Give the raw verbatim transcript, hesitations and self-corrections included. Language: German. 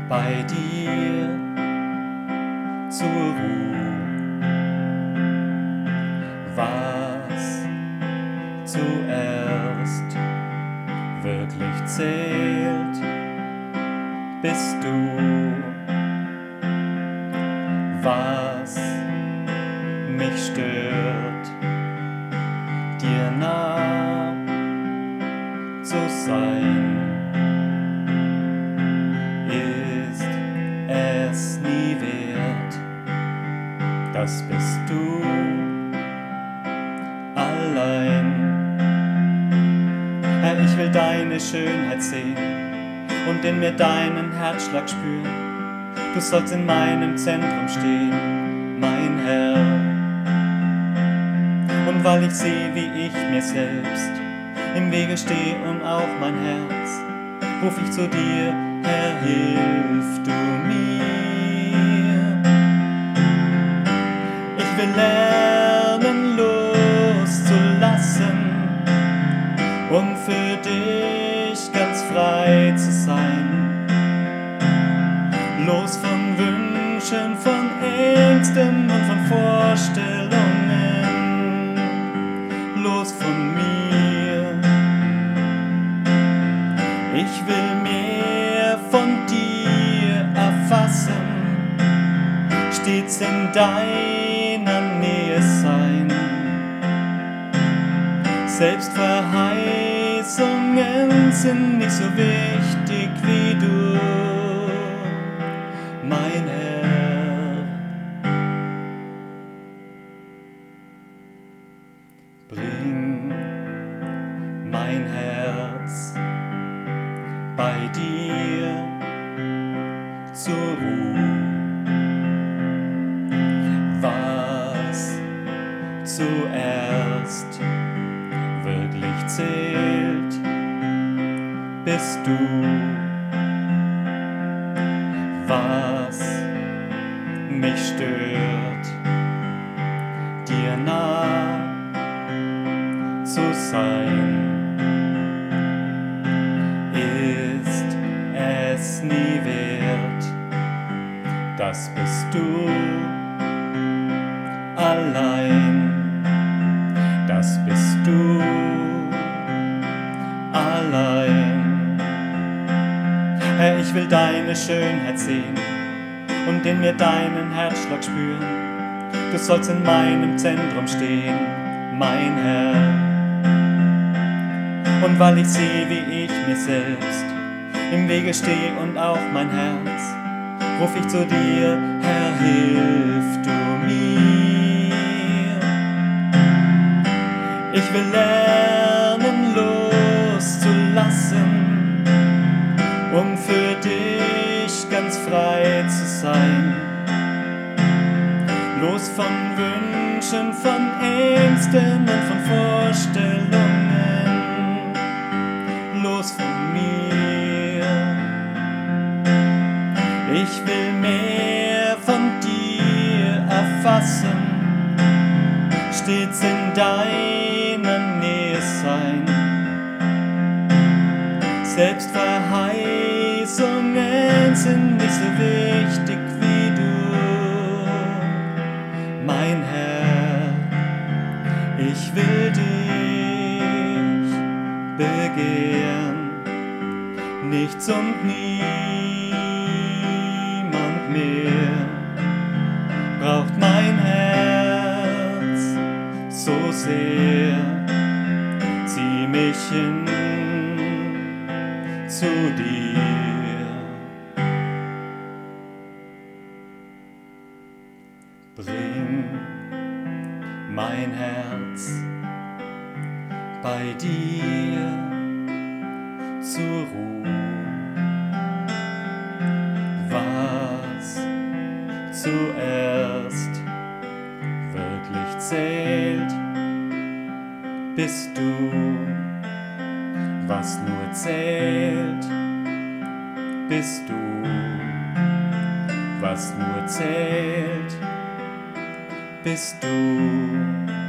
bei dir zur Ruhe. Was zuerst wirklich zählt, bist du. Was mich stört, dir nah zu sein, ist es nie wert. Das bist du allein. Herr, ich will deine Schönheit sehen und in mir deinen Herzschlag spüren. Du sollst in meinem Zentrum stehen, mein Herr. Und weil ich sehe, wie ich mir selbst im Wege stehe und auch mein Herz, ruf ich zu dir, Herr, hilf du mir. Ich will lernen loszulassen und für dich ganz frei zu sein. Los von Wünschen, von Ängsten und von Vorstellungen, los von mir. Ich will mehr von dir erfassen, stets in deiner Nähe sein. Selbstverheißungen sind nicht so wichtig wie du, mein Herr. Bring mein Herz bei dir zur Ruhe. Was zuerst wirklich zählt, bist du. Was mich stört, dir nah zu sein, ist es nie wert. Das bist du allein. Das bist du allein. Herr, ich will deine Schönheit sehen und in mir deinen Herzschlag spüren. Du sollst in meinem Zentrum stehen, mein Herr. Und weil ich sehe, wie ich mir selbst im Wege stehe und auch mein Herz, ruf ich zu dir, Herr, hilf du mir. Ich will lernen loszulassen, um für dich ganz frei zu sein. Los von Wünschen, von Ängsten und von Vorstellungen, los von mir. Ich will mehr von dir erfassen, stets in deiner Nähe sein. Selbstverheißungen sind nicht so wichtig wie du, mein Herr. Ich will dich begehren, nichts und niemand mehr braucht mein Herz so sehr. Zieh mich hin zu dir. Bring mein Herz bei dir zur Ruhe. Was zuerst wirklich zählt, bist du. Was nur zählt, bist du. Was nur zählt, bist du.